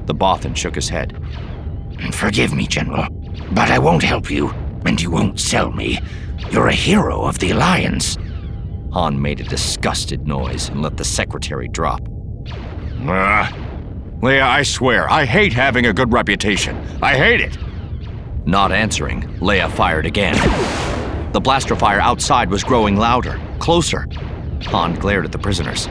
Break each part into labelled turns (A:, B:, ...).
A: The Bothan shook his head.
B: Forgive me, General, but I won't help you, and you won't sell me. You're a hero of the Alliance.
A: Han made a disgusted noise and let the secretary drop.
C: Leia, I swear, I hate having a good reputation. I hate it!
A: Not answering, Leia fired again. The blaster fire outside was growing louder, closer. Han glared at the prisoners.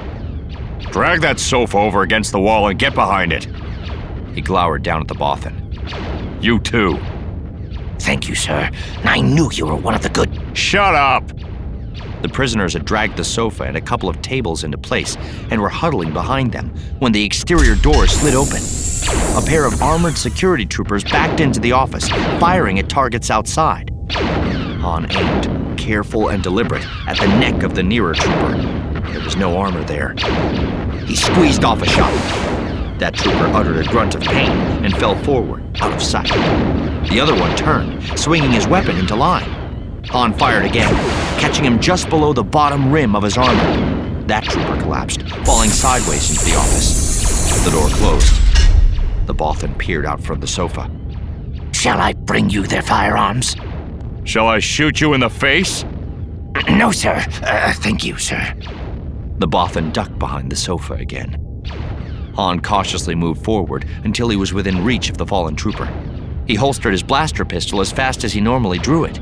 C: Drag that sofa over against the wall and get behind it.
A: He glowered down at the Bothan.
C: You too.
B: Thank you, sir. I knew you were one of the good...
C: Shut up!
A: The prisoners had dragged the sofa and a couple of tables into place and were huddling behind them when the exterior door slid open. A pair of armored security troopers backed into the office, firing at targets outside. Han aimed, careful and deliberate, at the neck of the nearer trooper. There was no armor there. He squeezed off a shot. That trooper uttered a grunt of pain and fell forward, out of sight. The other one turned, swinging his weapon into line. Han fired again, catching him just below the bottom rim of his armor. That trooper collapsed, falling sideways into the office. The door closed. The Bothan peered out from the sofa.
B: Shall I bring you their firearms?
C: Shall I shoot you in the face?
B: No, sir. Thank you, sir.
A: The Bothan ducked behind the sofa again. Han cautiously moved forward until he was within reach of the fallen trooper. He holstered his blaster pistol as fast as he normally drew it.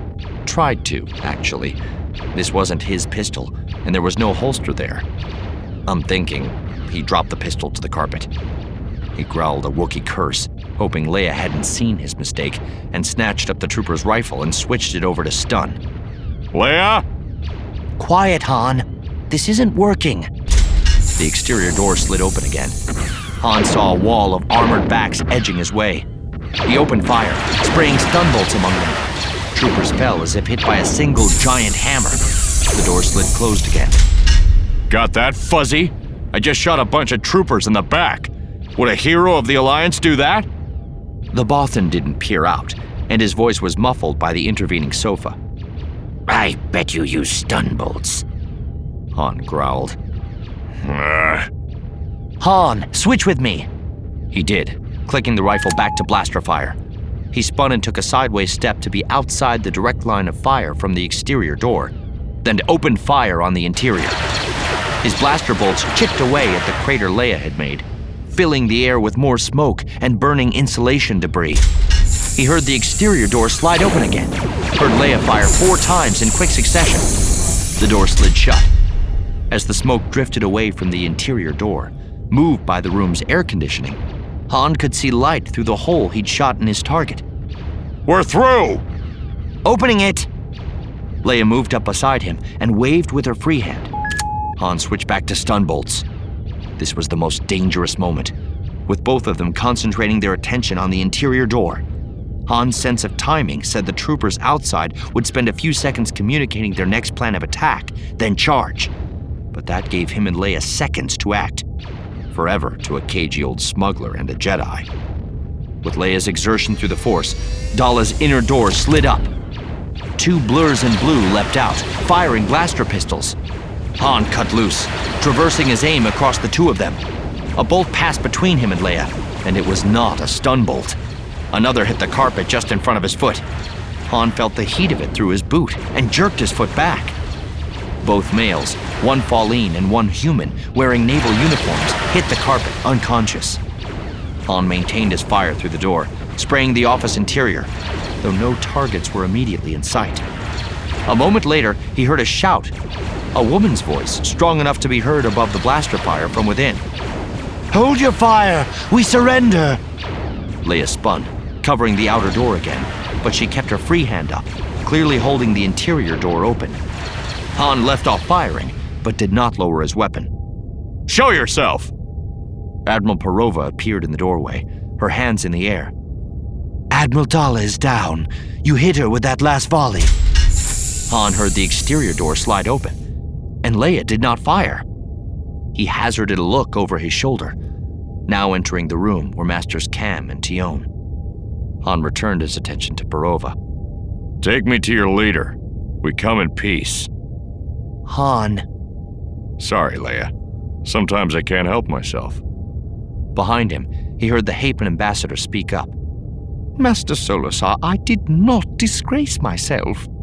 A: Tried to, actually. This wasn't his pistol, and there was no holster there. I'm thinking he dropped the pistol to the carpet. He growled a Wookiee curse, hoping Leia hadn't seen his mistake, and snatched up the trooper's rifle and switched it over to stun.
C: Leia?
A: Quiet, Han. This isn't working. The exterior door slid open again. Han saw a wall of armored backs edging his way. He opened fire, spraying stun bolts among them. Troopers fell as if hit by a single giant hammer. The door slid closed again.
C: Got that, Fuzzy? I just shot a bunch of troopers in the back. Would a hero of the Alliance do that?
A: The Bothan didn't peer out, and his voice was muffled by the intervening sofa.
B: I bet you use stun bolts.
A: Han growled. Han, switch with me! He did, clicking the rifle back to blaster fire. He spun and took a sideways step to be outside the direct line of fire from the exterior door, then opened fire on the interior. His blaster bolts chipped away at the crater Leia had made, filling the air with more smoke and burning insulation debris. He heard the exterior door slide open again, heard Leia fire 4 times in quick succession. The door slid shut. As the smoke drifted away from the interior door, moved by the room's air conditioning, Han could see light through the hole he'd shot in his target.
C: We're through!
A: Opening it! Leia moved up beside him and waved with her free hand. Han switched back to stun bolts. This was the most dangerous moment, with both of them concentrating their attention on the interior door. Han's sense of timing said the troopers outside would spend a few seconds communicating their next plan of attack, then charge. But that gave him and Leia seconds to act. Forever to a cagey old smuggler and a Jedi. With Leia's exertion through the Force, Daala's inner door slid up. 2 blurs in blue leapt out, firing blaster pistols. Han cut loose, traversing his aim across the 2 of them. A bolt passed between him and Leia, and it was not a stun bolt. Another hit the carpet just in front of his foot. Han felt the heat of it through his boot and jerked his foot back. Both males, one Falleen and one human, wearing naval uniforms, hit the carpet unconscious. Han maintained his fire through the door, spraying the office interior, though no targets were immediately in sight. A moment later, he heard a shout, a woman's voice strong enough to be heard above the blaster fire from within.
D: Hold your fire! We surrender!
A: Leia spun, covering the outer door again, but she kept her free hand up, clearly holding the interior door open. Han left off firing, but did not lower his weapon.
C: Show yourself!
A: Admiral Perova appeared in the doorway, her hands in the air.
D: Admiral Daala is down. You hit her with that last volley.
A: Han heard the exterior door slide open, and Leia did not fire. He hazarded a look over his shoulder, now entering the room were Masters Kam and Tion. Han returned his attention to Perova.
C: Take me to your leader. We come in peace.
D: Han.
C: Sorry, Leia. Sometimes I can't help myself.
A: Behind him, he heard the Hapan ambassador speak up.
E: Master Solusar, I did not disgrace myself.